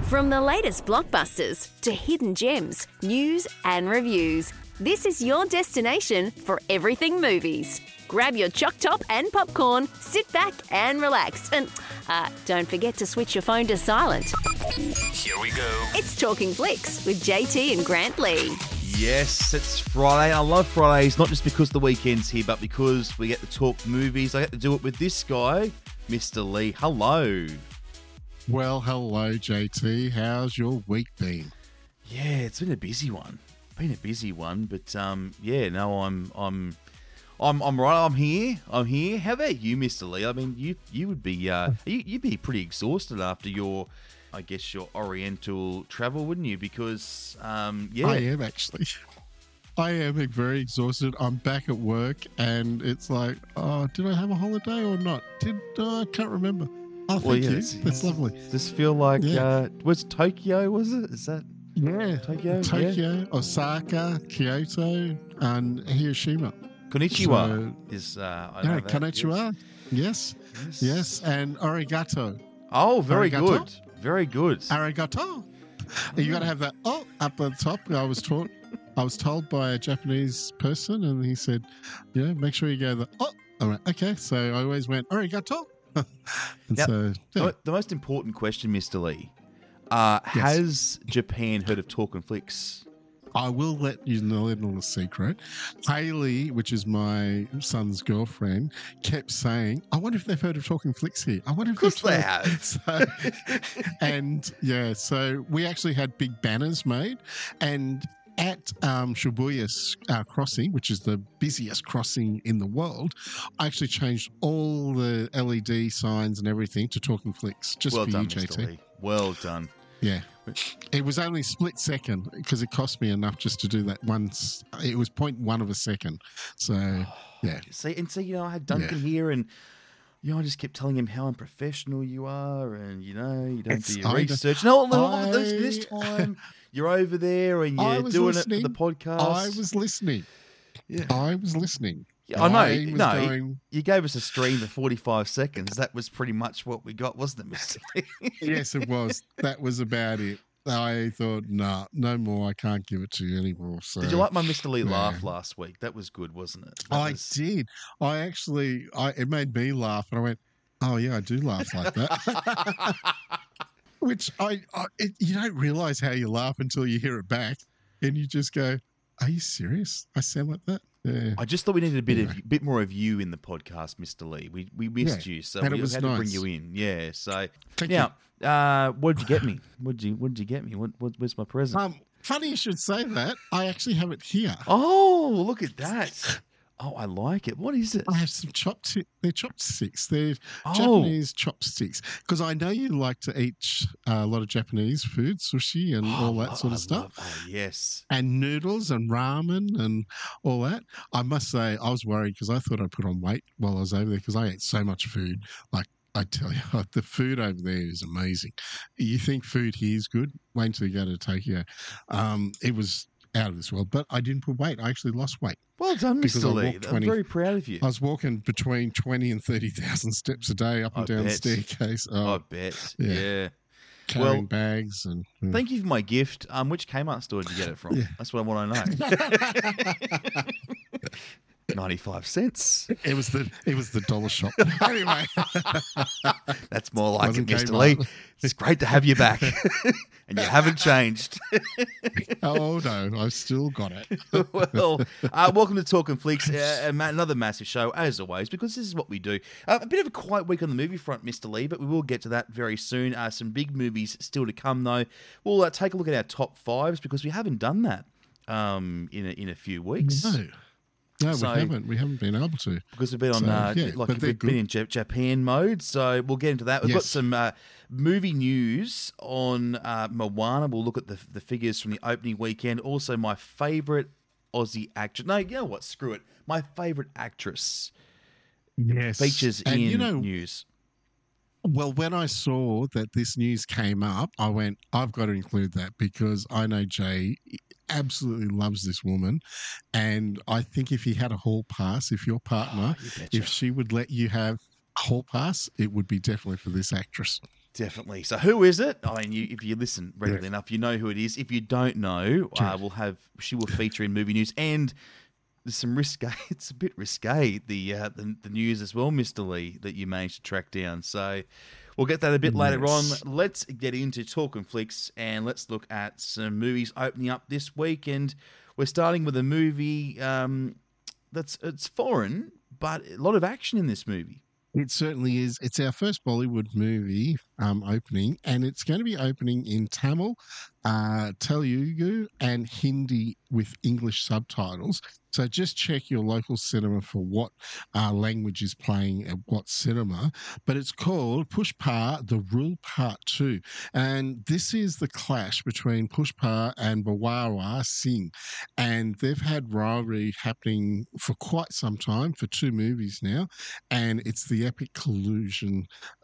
From the latest blockbusters to hidden gems, news and reviews, this is your destination for everything movies. Grab your choc top and popcorn, sit back and relax. And don't forget to switch your phone to silent. Here we go. It's Talking Flicks with JT and Grant Lee. Yes, it's Friday. I love Fridays, not just because the weekend's here, but because we get to talk movies. I get to do it with this guy, Mr. Lee. Hello. Well, hello, JT. How's your week been? Yeah, it's been a busy one. But I'm right. I'm here. How about you, Mr. Lee? I mean, you would be you'd be pretty exhausted after your Oriental travel, wouldn't you? Because I am actually. I am very exhausted. I'm back at work, and it's like, oh, did I have a holiday or not? I can't remember. Oh, thank you. That's lovely. Does this feel like was Tokyo? Was it? Is that? Yeah, Tokyo, Osaka, Kyoto, and Hiroshima. Konnichiwa is. I know that, konnichiwa. Yes, and arigato. Oh, very Arigato? good. Very good. Arigato. You got to have that up at the top. I was told by a Japanese person, and he said, "Yeah, make sure you go the oh." I went, okay, so I always went arigato. The most important question, Mr. Lee, has Japan heard of Talking Flicks? I will let you know a little secret. Hayley, which is my son's girlfriend, kept saying, I wonder if they've heard of Talking Flicks here. I wonder if they have. So we actually had big banners made, and at Shibuya Crossing, which is the busiest crossing in the world, I actually changed all the LED signs and everything to Talking Flicks just well for done, you, JT. Mr. Lee. Well done. Yeah. It was only split second because it cost me enough just to do that once. It was 0.1 of a second. So, yeah. See, I had Duncan here, and I just kept telling him how unprofessional you are, and you don't do your research. This time you're over there and you're doing it for the podcast. I was listening. Yeah, I was listening. Yeah, I know. You gave us a stream of 45 seconds. That was pretty much what we got, wasn't it, Mr. Lee? Yes, it was. That was about it. I thought, no more. I can't give it to you anymore. So, did you like my Mr. Lee laugh last week? That was good, wasn't it? I did. It made me laugh, and I went, oh yeah, I do laugh like that. Which you don't realize how you laugh until you hear it back, and you just go, are you serious? I sound like that? Yeah. I just thought we needed a bit more of you in the podcast, Mr. Lee. We missed you, so we had to bring you in. Yeah. So what did you get me? What did you get me? Where's my present? Funny you should say that. I actually have it here. Oh, look at that. Oh, I like it. What is it? I have some chopsticks. They're chopsticks. They're Japanese chopsticks. Because I know you like to eat a lot of Japanese food, sushi and all that sort of stuff. Yes. And noodles and ramen and all that. I must say, I was worried because I thought I put on weight while I was over there because I ate so much food. Like, I tell you, the food over there is amazing. You think food here is good? Wait until you go to Tokyo. It was out of this world, but I didn't put weight. I actually lost weight. Well done, Mr. Lee. I'm very proud of you. I was walking between 20 and 30,000 steps a day up and down the staircase. I bet. Yeah. Carrying bags. And thank you for my gift. Which Kmart store did you get it from? Yeah. That's what I want to know. 95 cents. It was the dollar shop. Anyway. That's more like it, Mr. Lee. It's great to have you back. And you haven't changed. Oh, no. I've still got it. Well, welcome to Talking Flicks, another massive show, as always, because this is what we do. A bit of a quiet week on the movie front, Mr. Lee, but we will get to that very soon. Some big movies still to come, though. We'll take a look at our top fives, because we haven't done that in a few weeks. No, we haven't. We haven't been able to because we've been on we've been in Japan mode. So we'll get into that. We've got some movie news on Moana. We'll look at the figures from the opening weekend. Also, my favorite Aussie actress. No, you know what? Screw it. My favorite actress. Yes, features in news. Well, when I saw that this news came up, I went, I've got to include that because I know Jay absolutely loves this woman. And I think if he had a hall pass, if your partner, if she would let you have a hall pass, it would be definitely for this actress. Definitely. So who is it? I mean, if you listen regularly enough, you know who it is. If you don't know, she will feature in movie news, and there's some risque. It's a bit risque, the news as well, Mr. Lee, that you managed to track down. So we'll get that a bit later on. Let's get into Talking Flicks, and let's look at some movies opening up this week. And we're starting with a movie it's foreign, but a lot of action in this movie. It certainly is. It's our first Bollywood movie opening, and it's going to be opening in Tamil, Telugu, and Hindi with English subtitles. So just check your local cinema for what language is playing at what cinema. But it's called Pushpa, The Rule Part 2. And this is the clash between Pushpa and Bawawa Singh. And they've had rivalry happening for quite some time, for 2 movies now. And it's the epic conclusion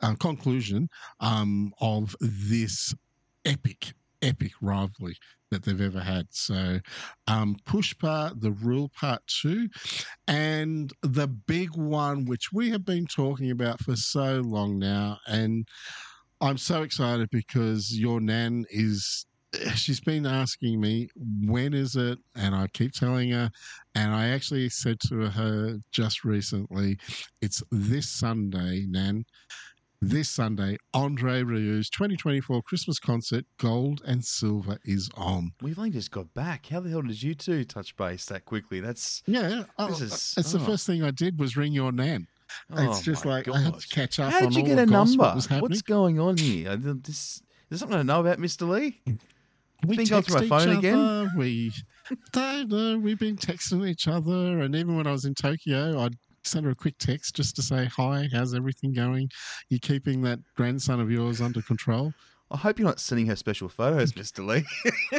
of this epic rivalry that they've ever had. So Pushpa, The Rule Part 2, and the big one, which we have been talking about for so long now, and I'm so excited because your Nan she's been asking me, when is it? And I keep telling her, and I actually said to her just recently, it's this Sunday, Nan. This Sunday, Andre Rieu's 2024 Christmas concert, Gold and Silver, is on. We've only just got back. How the hell did you two touch base that quickly? It's the first thing I did was ring your Nan. It's just like, I had to catch up on all the gossip. How did you get a number? What was happening. What's going on here? Is there something I know about, Mr. Lee? We been going through my phone again? We don't know. We've been texting each other, and even when I was in Tokyo, I'd send her a quick text just to say, hi, how's everything going? You keeping that grandson of yours under control? I hope you're not sending her special photos, Mr. Lee.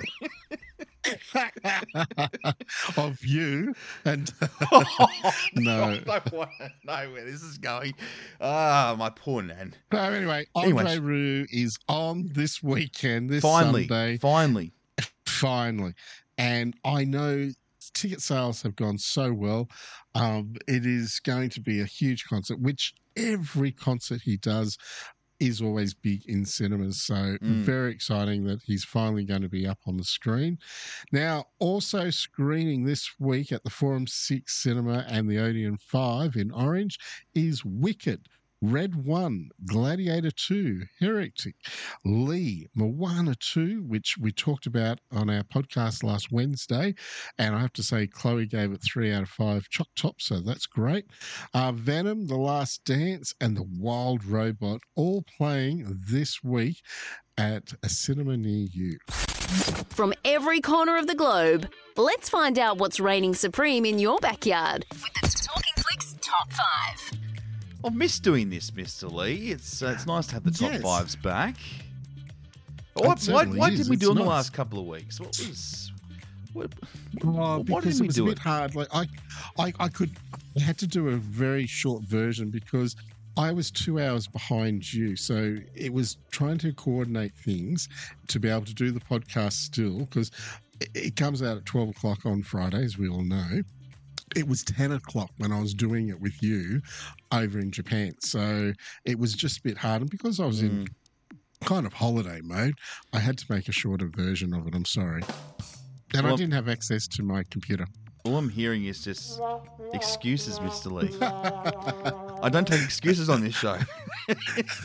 Of you and no. I want to know where this is going. My poor Nan. So anyway, Andre Rieu is on this weekend, this Sunday. Finally. And I know ticket sales have gone so well. It is going to be a huge concert, which every concert he does is always big in cinemas. So very exciting that he's finally going to be up on the screen. Now, also screening this week at the Forum 6 Cinema and the Odeon 5 in Orange is Wicked, Red 1, Gladiator 2, Heretic, Lee, Moana 2, which we talked about on our podcast last Wednesday. And I have to say, Chloe gave it 3 out of 5 choc top, so that's great. Venom, The Last Dance, and The Wild Robot, all playing this week at a cinema near you. From every corner of the globe, let's find out what's reigning supreme in your backyard with the Talking Flicks Top 5. I've missed doing this, Mr. Lee. It's nice to have the top fives back. What did we do in the last couple of weeks? What because did we it was do? A bit hard. Like I had to do a very short version because I was 2 hours behind you, so it was trying to coordinate things to be able to do the podcast still, because it comes out at 12 o'clock on Friday, as we all know. It was 10 o'clock when I was doing it with you over in Japan. So it was just a bit hard. And because I was in kind of holiday mode, I had to make a shorter version of it. I'm sorry. And I didn't have access to my computer. All I'm hearing is just excuses, Mr. Lee. I don't take excuses on this show. At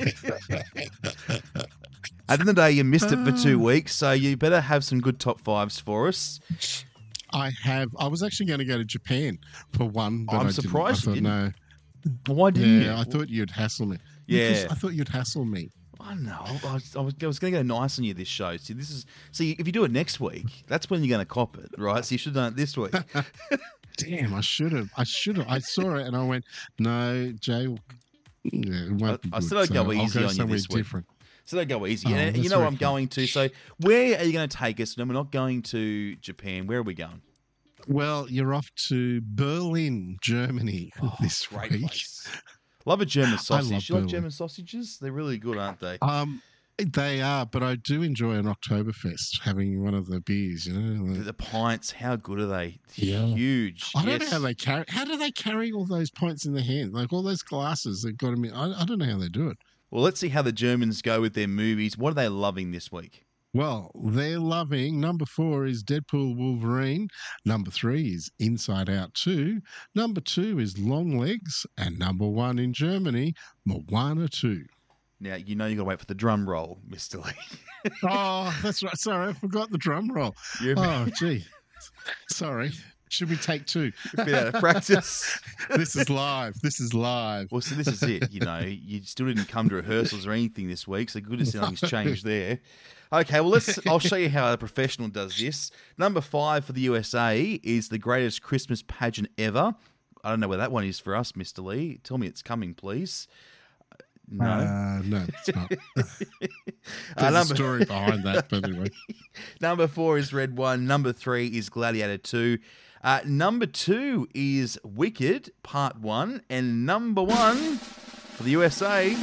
the end of the day, you missed it for 2 weeks, so you better have some good top fives for us. I was actually going to go to Japan for one, but I'm surprised you didn't. No. Why didn't you? Yeah, I thought you'd hassle me. Yeah. Because I thought you'd hassle me. I know. I was going to go nice on you this show. See, if you do it next week, that's when you're going to cop it, right? So you should have done it this week. Damn, I should have. I saw it and I went, no, Jay, it won't be good. I still don't go easy on you this week. Different. So don't go easy. And you know where I'm going to. So where are you going to take us? No, we're not going to Japan. Where are we going? Well, you're off to Berlin, Germany this great week. Place. Love a German sausage. You like Berlin. German sausages? They're really good, aren't they? They are, but I do enjoy an Oktoberfest, having one of the beers, you know. The pints, how good are they? Yeah. Huge. I don't know how they carry. How do they carry all those pints in their hand? Like all those glasses they've got them in. I don't know how they do it. Well, let's see how the Germans go with their movies. What are they loving this week? Well, they're loving number 4 is Deadpool Wolverine. Number 3 is Inside Out 2. Number 2 is Longlegs. And number 1 in Germany, Moana 2. Now, you know you've got to wait for the drum roll, Mr. Lee. Oh, that's right. Sorry, I forgot the drum roll. Oh, gee. Sorry. Should we take 2? A bit out of practice. This is live. This is live. Well, so this is it. You know, you still didn't come to rehearsals or anything this week, so goodness nothing's changed there. Okay, well, I'll show you how a professional does this. Number 5 for the USA is The Greatest Christmas Pageant Ever. I don't know where that one is for us, Mr. Lee. Tell me it's coming, please. No. No, it's not. There's a story behind that, but anyway. Number 4 is Red One. Number 3 is Gladiator 2. Number 2 is Wicked Part 1. And number 1 for the USA,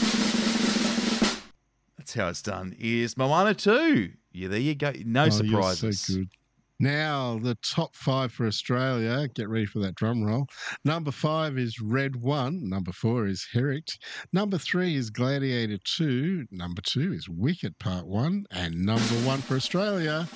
that's how it's done, is Moana 2. Yeah, there you go. No surprises. You're so good. Now, the top 5 for Australia. Get ready for that drum roll. Number 5 is Red One. Number 4 is Herrick. Number 3 is Gladiator 2. Number 2 is Wicked Part 1. And number 1 for Australia,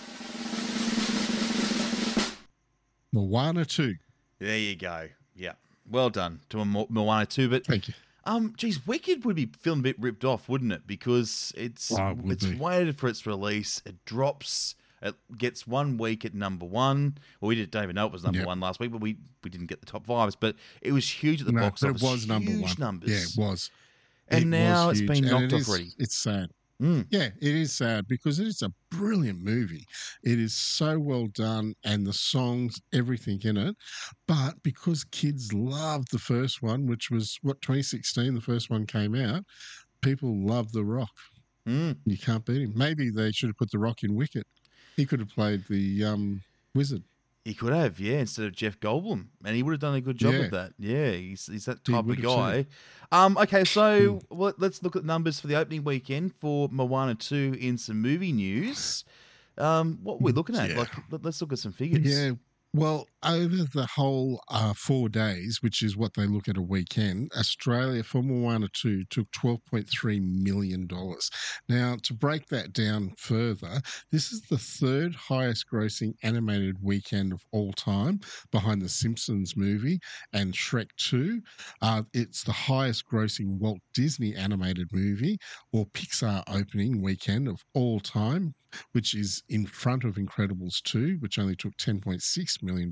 Moana 2. There you go. Yeah. Well done to Moana 2. But thank you. Geez, Wicked would be feeling a bit ripped off, wouldn't it? Because it's waited for its release. It drops. It gets 1 week at number 1. Well, we don't even know it was number 1 last week, but we didn't get the top 5s. But it was huge at the box office. It was number 1. Numbers. Yeah, it was. And now it's been knocked off already. It's sad. Yeah, it is sad because it is a brilliant movie. It is so well done, and the songs, everything in it. But because kids loved the first one, which was, 2016, the first one came out, people love The Rock. You can't beat him. Maybe they should have put The Rock in Wicked. He could have played the wizard. He could have, yeah, instead of Jeff Goldblum. And he would have done a good job of that. Yeah, he's that type of guy. Okay, so let's look at numbers for the opening weekend for Moana 2 in some movie news. What are we looking at? Yeah. Let's look at some figures. Yeah. Well, over the whole 4 days, which is what they look at a weekend, Australia for Moana 2 took $12.3 million. Now, to break that down further, this is the 3rd highest grossing animated weekend of all time, behind the Simpsons movie and Shrek 2. It's the highest grossing Walt Disney animated movie or Pixar opening weekend of all time, which is in front of Incredibles 2, which only took $10.6 million.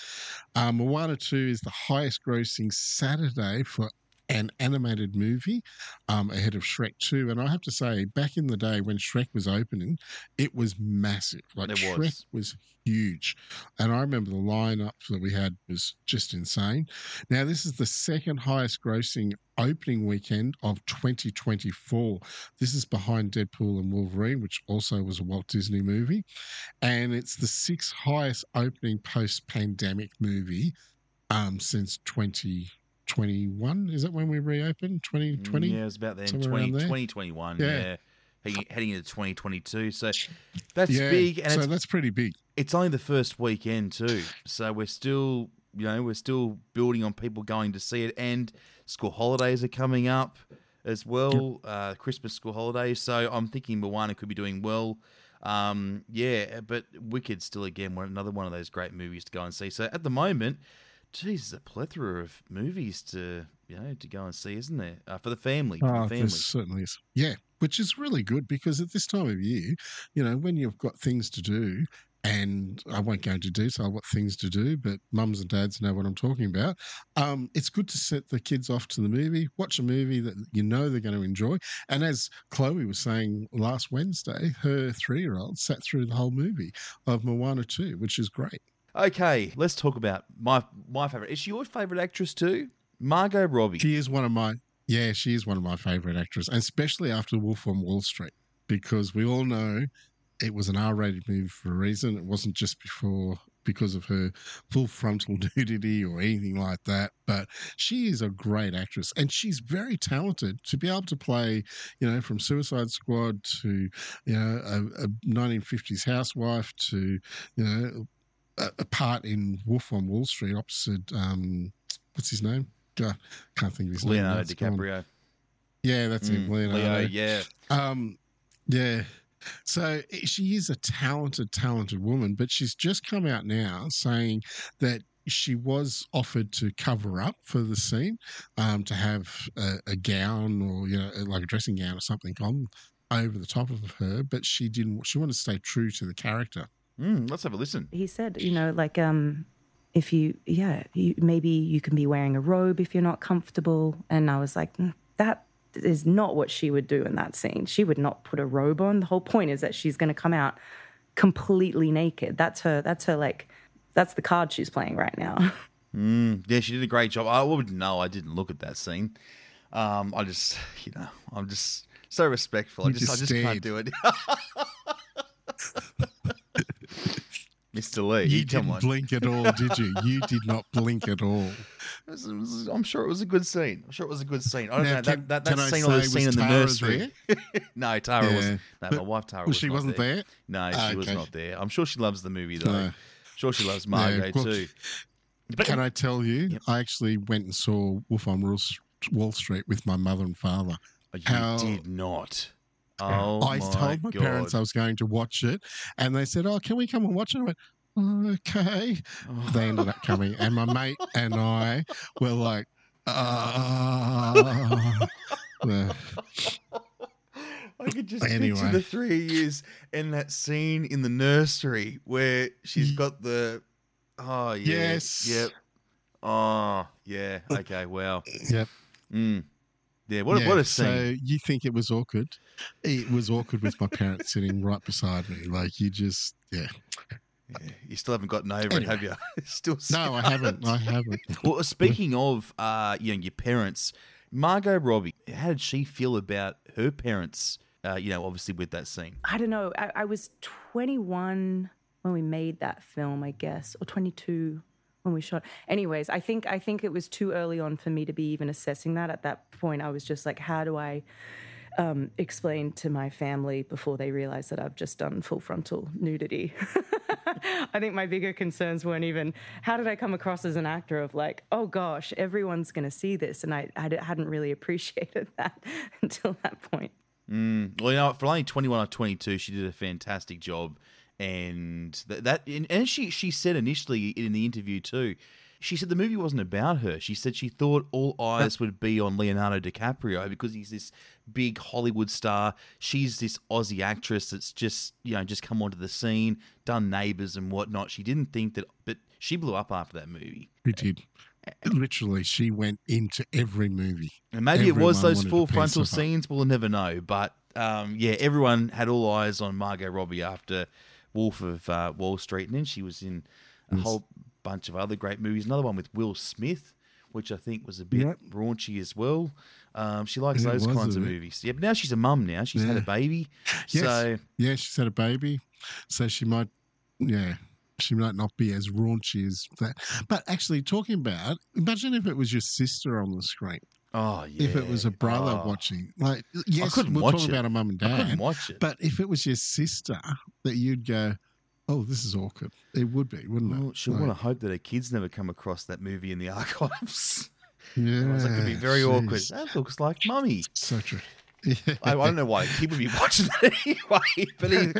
Moana 2 is the highest grossing Saturday for an animated movie, ahead of Shrek 2. And I have to say, back in the day when Shrek was opening, it was massive. Shrek was huge. And I remember the lineup that we had was just insane. Now, this is the 2nd highest grossing opening weekend of 2024. This is behind Deadpool and Wolverine, which also was a Walt Disney movie. And it's the 6th highest opening post-pandemic movie since 2021. Is that when we reopened? 2020? Yeah, it was about then. 2021. Yeah. Heading into 2022. So that's big. And so that's pretty big. It's only the first weekend too. So we're still building on people going to see it. And school holidays are coming up as well. Christmas school holidays. So I'm thinking Moana could be doing well. But Wicked still, again, another one of those great movies to go and see. So at the moment, geez, there's a plethora of movies to go and see, isn't there? For the family. There certainly is. Yeah, which is really good because at this time of year, when you've got things to do, and I won't go into detail what things to do, but mums and dads know what I'm talking about. It's good to set the kids off to the movie, watch a movie that they're going to enjoy. And as Chloe was saying last Wednesday, her 3-year-old sat through the whole movie of Moana 2, which is great. Okay, let's talk about my favourite. Is she your favourite actress too? Margot Robbie. She is one of my favourite actresses, and especially after Wolf on Wall Street, because we all know it was an R-rated movie for a reason. It wasn't just because of her full frontal nudity or anything like that, but she is a great actress, and she's very talented to be able to play, from Suicide Squad to, a 1950s housewife to, a part in Wolf on Wall Street opposite, what's his name? Can't think of his name. Leonardo DiCaprio. Yeah, that's it, Leonardo. Leo, yeah. Yeah. So she is a talented woman, but she's just come out now saying that she was offered to cover up for the scene, to have a gown or like a dressing gown or something on over the top of her, but she didn't. She wanted to stay true to the character. Let's have a listen. He said, like if maybe you can be wearing a robe if you're not comfortable, and I was like, that is not what she would do in that scene. She would not put a robe on. The whole point is that she's going to come out completely naked. That's her like, that's the card she's playing right now. Yeah, she did a great job. I wouldn't know. I didn't look at that scene. I just, I'm just so respectful. I just can't do it. Mr. Lee, You come on. didn't blink at all, did you? You did not blink at all. I'm sure it was a good scene. I don't Now, know that scene or the scene in the nursery. No, Tara wasn't. No, my wife Tara she wasn't there. No, she was not there. I'm sure she loves the movie though. No. I'm sure she loves Margot too. But Can I tell you? Yep. I actually went and saw Wolf on Wall Street with my mother and father. You did not. Oh, I told my parents I was going to watch it, and they said, "Oh, can we come and watch it?" I went, "Okay." They ended up coming, and my mate and I were like, I could just picture the 3 years in that scene in the nursery where she's got the. Oh yeah. Yes. Yep. Oh yeah. Okay. Wow. Yep. Yeah. What a scene. So you think it was awkward? It was awkward with my parents sitting right beside me. Like you just, Yeah, you still haven't gotten over it, have you? Still. No, I haven't. Well, speaking of, your parents, Margot Robbie, how did she feel about her parents? Obviously with that scene. I don't know. I was 21 when we made that film, I guess, or 22 when we shot. Anyways, I think it was too early on for me to be even assessing that. At that point, I was just like, how do I explain to my family before they realize that I've just done full frontal nudity? I think my bigger concerns weren't even how did I come across as an actor of like, oh gosh, everyone's going to see this. And I hadn't really appreciated that until that point. Well, for only 21 or 22, she did a fantastic job. And and she said initially in the interview too, she said the movie wasn't about her. She said she thought all eyes would be on Leonardo DiCaprio because he's this big Hollywood star. She's this Aussie actress that's just come onto the scene, done Neighbours and whatnot. She didn't think that, but she blew up after that movie. She did. Literally, she went into every movie. And maybe it was those wanted a full piece frontal of her. scenes. We'll never know. But everyone had all eyes on Margot Robbie after Wolf of Wall Street, and then she was in a whole bunch of other great movies. Another one with Will Smith, which I think was a bit raunchy as well. She likes those kinds of movies. Yeah, but now she's a mum now. She's had a baby. Yes. So Yeah, she's had a baby. So she might not be as raunchy as that. But actually, talking about, imagine if it was your sister on the screen. oh yeah. If it was a brother watching. Like, yes, couldn't we're watch talking it. about a mum and I dad. couldn't watch it. But if it was your sister, that you'd go, oh, this is awkward. It would be, wouldn't it? Well, she'll want to hope that her kids never come across that movie in the archives. Yeah. Otherwise that could be very awkward. That looks like Mummy. So true. I don't know why a kid would be watching that anyway,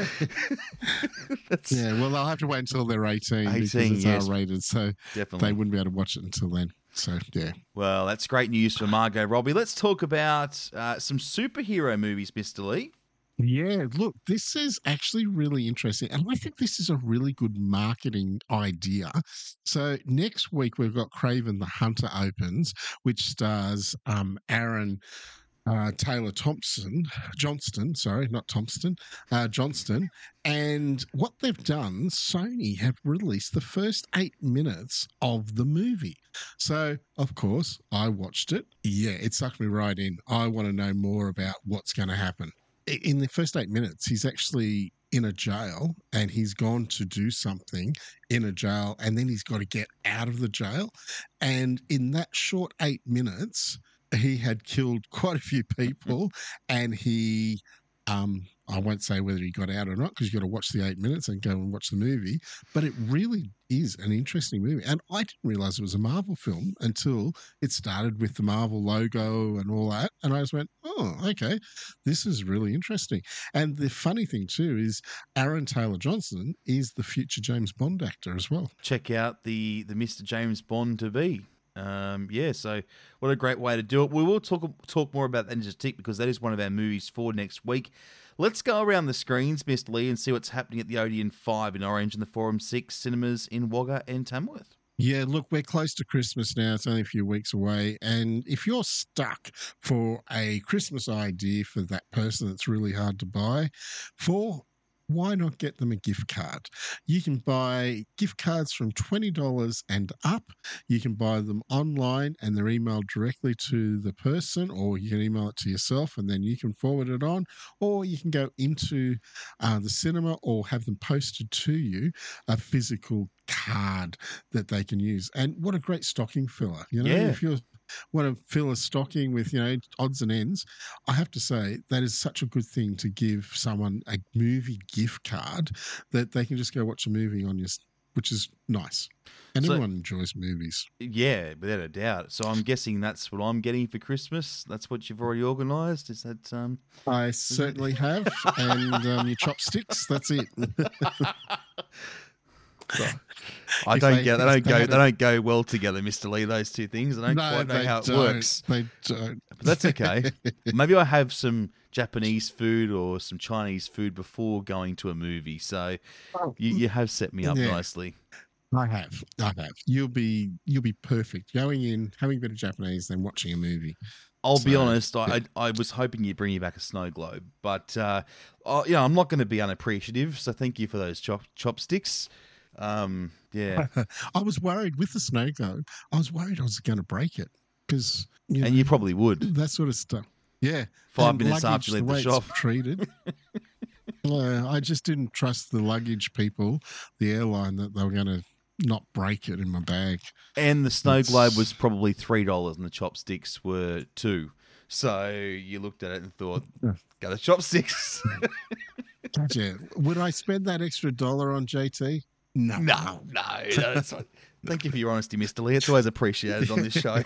but Yeah, well, they'll have to wait until they're 18 because 18, it's yes. R-rated, so definitely. they wouldn't be able to watch it until then. So, yeah. Well, that's great news for Margot Robbie. Let's talk about some superhero movies, Mr. Lee. Yeah, look, this is actually really interesting. And I think this is a really good marketing idea. So next week, we've got Craven the Hunter opens, which stars Aaron Taylor Johnston. And what they've done, Sony have released the first 8 minutes of the movie. So, of course, I watched it. Yeah, it sucked me right in. I want to know more about what's going to happen. In the first 8 minutes, he's actually in a jail and he's gone to do something in a jail and then he's got to get out of the jail. And in that short 8 minutes, he had killed quite a few people and he I won't say whether he got out or not because you've got to watch the 8 minutes and go and watch the movie. But it really is an interesting movie. And I didn't realize it was a Marvel film until it started with the Marvel logo and all that. And I just went, oh, okay, this is really interesting. And the funny thing, too, is Aaron Taylor Johnson is the future James Bond actor as well. Check out the Mr. James Bond to be. So what a great way to do it. We will talk more about that in just a tick because that is one of our movies for next week. Let's go around the screens, Mr. Lee, and see what's happening at the Odeon 5 in Orange and the Forum 6 cinemas in Wagga and Tamworth. Yeah, look, we're close to Christmas now. It's only a few weeks away. And if you're stuck for a Christmas idea for that person that's really hard to buy for, why not get them a gift card? You can buy gift cards from $20 and up. You can buy them online and they're emailed directly to the person, or you can email it to yourself and then you can forward it on, or you can go into the cinema or have them posted to you, a physical card that they can use. And what a great stocking filler. If you're want to fill a stocking with, odds and ends, I have to say that is such a good thing to give someone a movie gift card that they can just go watch a movie on your, which is nice. And everyone enjoys movies. Yeah, without a doubt. So I'm guessing that's what I'm getting for Christmas. That's what you've already organised. Is that? I certainly have, and your chopsticks. That's it. So, I don't get. They don't go well together, Mr. Lee. Those two things. I don't quite know how it works. They don't. But that's okay. Maybe I have some Japanese food or some Chinese food before going to a movie. So you have set me up nicely. I have. You'll be perfect going in, having a bit of Japanese, then watching a movie. I'll be honest. I was hoping you'd bring you back a snow globe, but I'm not going to be unappreciative. So thank you for those chopsticks. Yeah. I was worried with the snow globe. I was worried I was going to break it because you probably would. That sort of stuff. Yeah. 5 minutes after you leave the shop. Treated. I just didn't trust the luggage people, the airline, that they were going to not break it in my bag. And the snow globe was probably $3 and the chopsticks were $2. So you looked at it and thought, go the chopsticks. Gotcha. Would I spend that extra $1 on JT? No. That's fine. Thank you for your honesty, Mr. Lee. It's always appreciated on this show.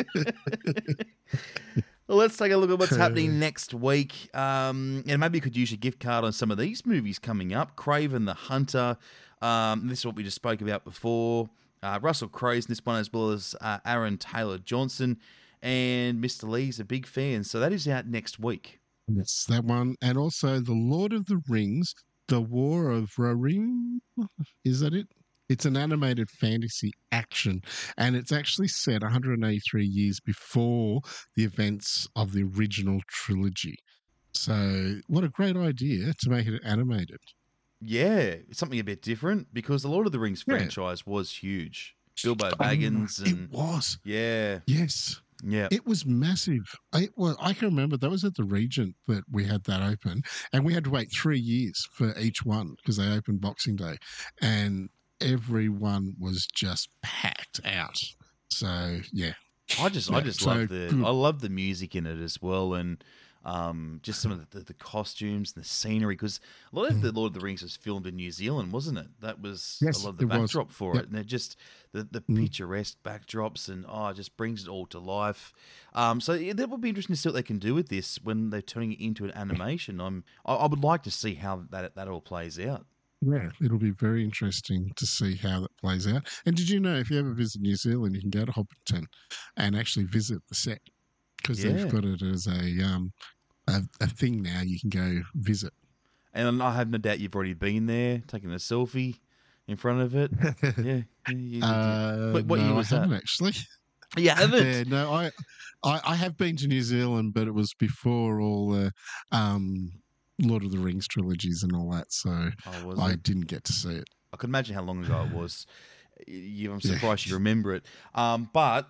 Well, let's take a look at what's happening next week. And maybe you could use your gift card on some of these movies coming up. Craven the Hunter. This is what we just spoke about before. Russell Crowe's in this one, as well as Aaron Taylor Johnson. And Mr. Lee's a big fan. So that is out next week. Yes, that one. And also The Lord of the Rings, The War of Rohirrim. Is that it? It's an animated fantasy action, and it's actually set 183 years before the events of the original trilogy. So what a great idea to make it animated. Yeah, it's something a bit different because the Lord of the Rings franchise was huge. Bilbo Baggins. And it was. Yeah. Yes. Yeah. It was massive. I can remember that was at the Regent that we had that open, and we had to wait 3 years for each one because they opened Boxing Day, and everyone was just packed out. So yeah, I love the music in it as well, and just some of the costumes and the scenery, because a lot of the Lord of the Rings was filmed in New Zealand, wasn't it? That was a lot of the backdrop for it, and they're just the picturesque backdrops, and it just brings it all to life. So that would be interesting to see what they can do with this when they're turning it into an animation. I would like to see how that all plays out. Yeah, it'll be very interesting to see how that plays out. And did you know, if you ever visit New Zealand, you can go to Hobbiton and actually visit the set, because they've got it as a thing now. You can go visit. And I have no doubt you've already been there, taking a selfie in front of it. Yeah. What year was that? I haven't actually. You haven't? Yeah, no, I have been to New Zealand, but it was before all the Lord of the Rings trilogies and all that, so I didn't get to see it. I could imagine how long ago it was. I'm surprised you remember it. But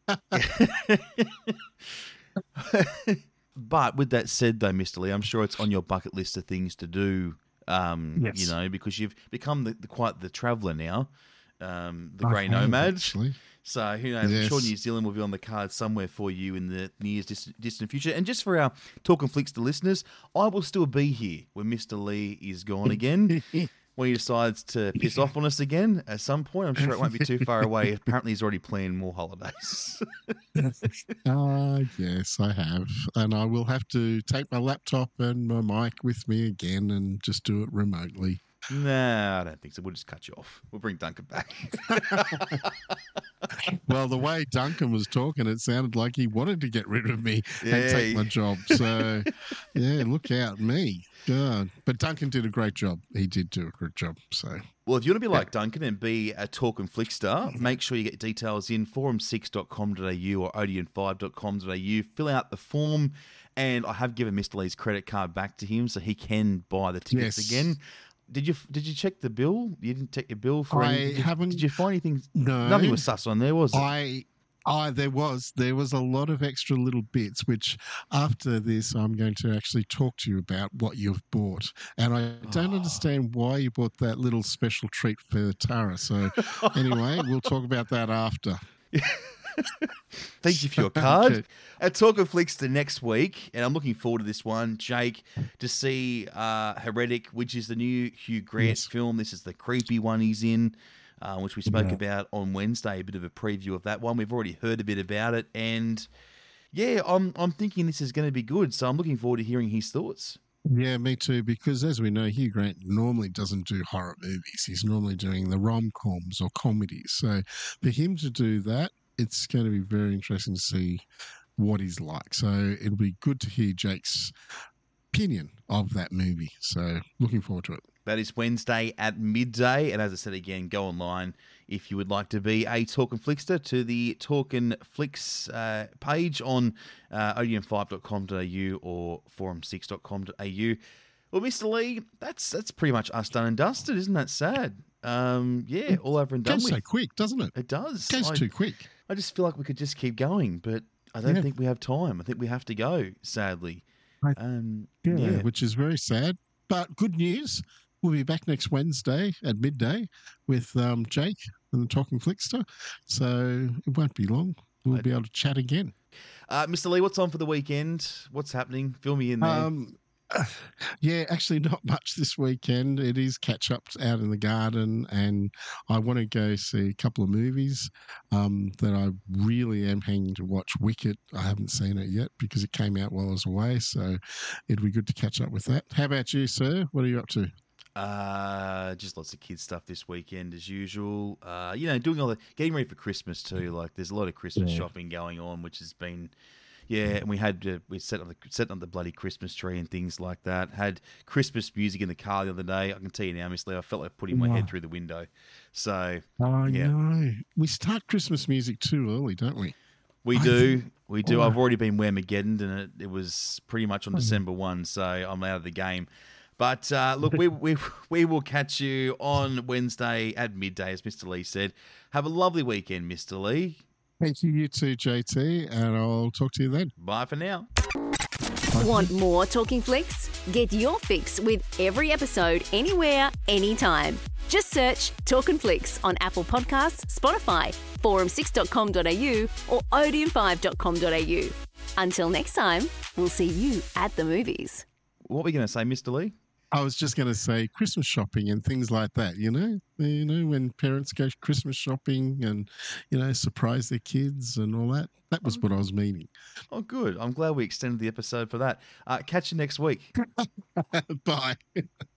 but with that said, though, Mr. Lee, I'm sure it's on your bucket list of things to do. Because you've become quite the traveller now. The Grey Nomad. Actually. So who knows? I'm Yes. sure New Zealand will be on the card somewhere for you in the near distant future. And just for our Talking Flicks to listeners, I will still be here when Mr. Lee is gone again. When he decides to piss off on us again at some point, I'm sure it won't be too far away. Apparently, he's already planned more holidays. Yes, I have. And I will have to take my laptop and my mic with me again and just do it remotely. Nah, I don't think so. We'll just cut you off. We'll bring Duncan back. Well, the way Duncan was talking, it sounded like he wanted to get rid of me and take my job. So, yeah, look out, me. God. But Duncan did a great job. He did do a good job. So, Well, if you want to be like Duncan and be a Talk and Flick star, make sure you get details in forum6.com.au or odeon5.com.au. Fill out the form, and I have given Mr. Lee's credit card back to him so he can buy the tickets Yes. again. Did you check the bill? You didn't check your bill for I anything? haven't- Did you find anything? no. Nothing was sus on there, was it? There was a lot of extra little bits, which after this, I'm going to actually talk to you about what you've bought. And I don't understand why you bought that little special treat for Tara. So anyway, we'll talk about that after. Thank you for your card. Okay. At Talk of Flicks the next week, and I'm looking forward to this one, Jake, to see Heretic, which is the new Hugh Grant Yes. film. This is the creepy one he's in, which we spoke about on Wednesday, a bit of a preview of that one. We've already heard a bit about it, and yeah, I'm thinking this is going to be good, so I'm looking forward to hearing his thoughts. Yeah, me too, because as we know, Hugh Grant normally doesn't do horror movies. He's normally doing the rom-coms or comedies. So for him to do that, it's going to be very interesting to see what he's like. So it'll be good to hear Jake's opinion of that movie. So looking forward to it. That is Wednesday at midday. And as I said again, go online if you would like to be a Talkin' Flickster to the Talkin' Flicks page on odeon5.com.au or forum6.com.au. Well, Mr. Lee, that's pretty much us done and dusted. Isn't that sad? Yeah, all over and done Goes with. so quick, doesn't it? It does. Goes too quick. I just feel like we could just keep going, but I don't think we have time. I think we have to go, sadly. Yeah, which is very sad. But good news, we'll be back next Wednesday at midday with Jake and the Talking Flickster. So it won't be long. We'll be able to chat again. Mr. Lee, what's on for the weekend? What's happening? Fill me in there. Yeah, actually not much this weekend. It is catch-ups out in the garden, and I want to go see a couple of movies that I really am hanging to watch. Wicket, I haven't seen it yet because it came out while I was away, so it'd be good to catch up with that. How about you, sir? What are you up to? Just lots of kids stuff this weekend as usual. Doing all the getting ready for Christmas too. Like there's a lot of Christmas shopping going on, which has been, and we had we set up the bloody Christmas tree and things like that. Had Christmas music in the car the other day. I can tell you now, Miss Lee, I felt like putting my head through the window. So No, we start Christmas music too early, don't we? we do. I've already been Whamageddon, and it was pretty much on December 1, so I'm out of the game. But look, we will catch you on Wednesday at midday, as Mr. Lee said. Have a lovely weekend, Mr. Lee. Thank you, you too, JT, and I'll talk to you then. Bye for now. Want more Talking Flicks? Get your fix with every episode anywhere, anytime. Just search Talkin' Flicks on Apple Podcasts, Spotify, forum6.com.au or odeon5.com.au. Until next time, we'll see you at the movies. What were we going to say, Mr. Lee? I was just going to say Christmas shopping and things like that, when parents go Christmas shopping and, surprise their kids and all that. That was what I was meaning. Oh, good. I'm glad we extended the episode for that. Catch you next week. Bye.